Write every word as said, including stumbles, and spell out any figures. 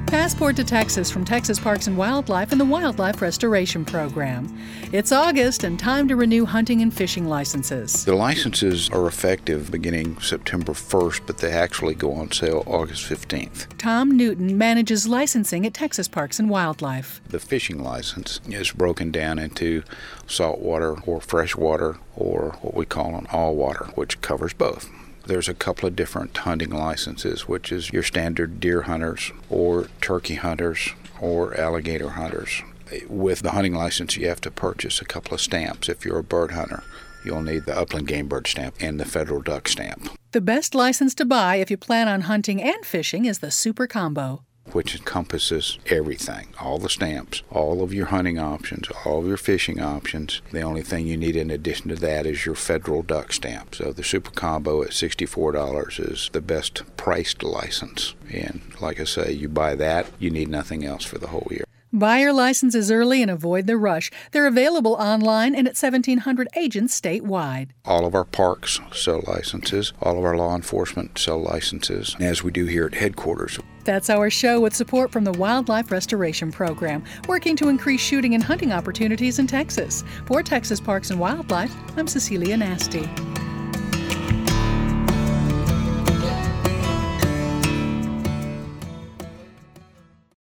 Passport to Texas from Texas Parks and Wildlife and the Wildlife Restoration Program. It's August and time to renew hunting and fishing licenses. The licenses are effective beginning September first, but they actually go on sale August fifteenth. Tom Newton manages licensing at Texas Parks and Wildlife. The fishing license is broken down into saltwater or freshwater or what we call an all-water, which covers both. There's a couple of different hunting licenses, which is your standard deer hunters or turkey hunters or alligator hunters. With the hunting license, you have to purchase a couple of stamps. If you're a bird hunter, you'll need the upland game bird stamp and the federal duck stamp. The best license to buy if you plan on hunting and fishing is the Super Combo, which encompasses everything, all the stamps, all of your hunting options, all of your fishing options. The only thing you need in addition to that is your federal duck stamp. So the Super Combo at sixty-four dollars is the best priced license. And like I say, you buy that, you need nothing else for the whole year. Buy your licenses early and avoid the rush. They're available online and at seventeen hundred agents statewide. All of our parks sell licenses. All of our law enforcement sell licenses, as we do here at headquarters. That's our show with support from the Wildlife Restoration Program, working to increase shooting and hunting opportunities in Texas. For Texas Parks and Wildlife, I'm Cecilia Nasty.